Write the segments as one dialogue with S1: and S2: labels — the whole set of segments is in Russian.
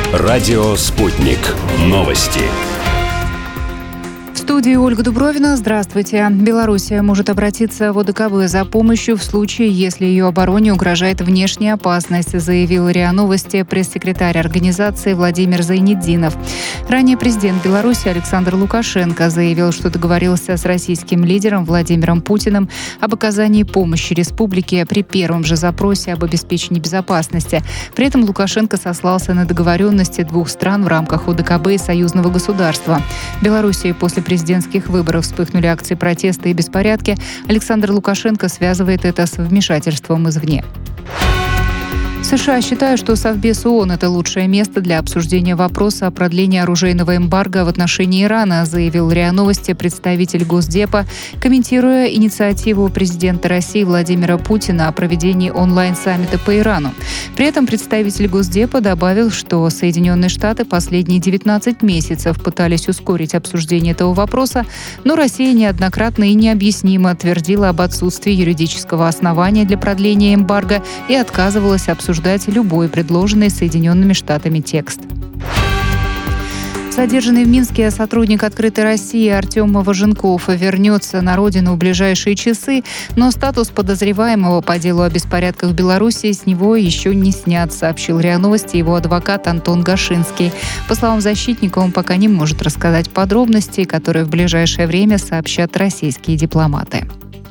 S1: Радио «Спутник». Новости.
S2: В студии Ольга Дубровина. Здравствуйте. Белоруссия может обратиться в ОДКБ за помощью в случае, если ее обороне угрожает внешняя опасность, заявил РИА Новости пресс-секретарь организации Владимир Зайнетдинов. Ранее президент Беларуси Александр Лукашенко заявил, что договорился с российским лидером Владимиром Путиным об оказании помощи республике при первом же запросе об обеспечении безопасности. При этом Лукашенко сослался на договоренности двух стран в рамках ОДКБ и союзного государства. В Белоруссии после президентских выборов вспыхнули акции протеста и беспорядки. Александр Лукашенко связывает это с вмешательством извне. США считают, что Совбез ООН – это лучшее место для обсуждения вопроса о продлении оружейного эмбарго в отношении Ирана, заявил РИА Новости представитель Госдепа, комментируя инициативу президента России Владимира Путина о проведении онлайн-саммита по Ирану. При этом представитель Госдепа добавил, что Соединенные Штаты последние 19 месяцев пытались ускорить обсуждение этого вопроса, но Россия неоднократно и необъяснимо твердила об отсутствии юридического основания для продления эмбарго и отказывалась обсуждать любой предложенный Соединенными Штатами текст. Задержанный в Минске сотрудник «Открытой России» Артем Важенков вернется на родину в ближайшие часы, но статус подозреваемого по делу о беспорядках в Беларуси с него еще не снят, сообщил РИА Новости его адвокат Антон Гашинский. По словам защитника, он пока не может рассказать подробности, которые в ближайшее время сообщат российские дипломаты.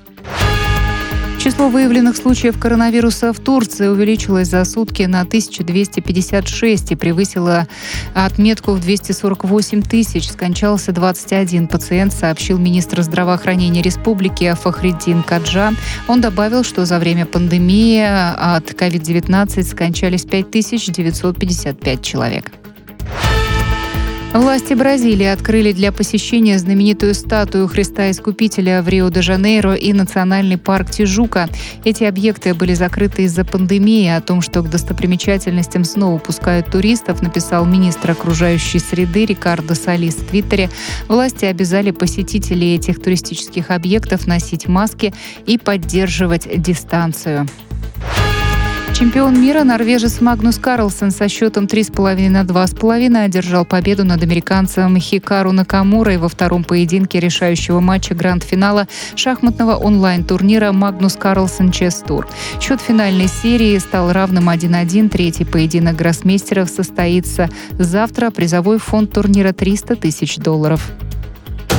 S2: Число выявленных случаев коронавируса в Турции увеличилось за сутки на 1256 и превысило отметку в 248 тысяч. Скончался 21 пациент, сообщил министр здравоохранения республики Фахриддин Каджа. Он добавил, что за время пандемии от COVID-19 скончались 5955 человек. Власти Бразилии открыли для посещения знаменитую статую Христа Искупителя в Рио-де-Жанейро и национальный парк Тижука. Эти объекты были закрыты из-за пандемии. О том, что к достопримечательностям снова пускают туристов, написал министр окружающей среды Рикардо Салис в Твиттере. Власти обязали посетителей этих туристических объектов носить маски и поддерживать дистанцию. Чемпион мира норвежец Магнус Карлсен со счетом 3,5 на 2,5 одержал победу над американцем Хикару Накамурой во втором поединке решающего матча гранд-финала шахматного онлайн-турнира «Магнус Карлсен Чесс Тур». Счет финальной серии стал равным 1-1. Третий поединок гроссмейстеров состоится завтра. Призовой фонд турнира $300 тысяч.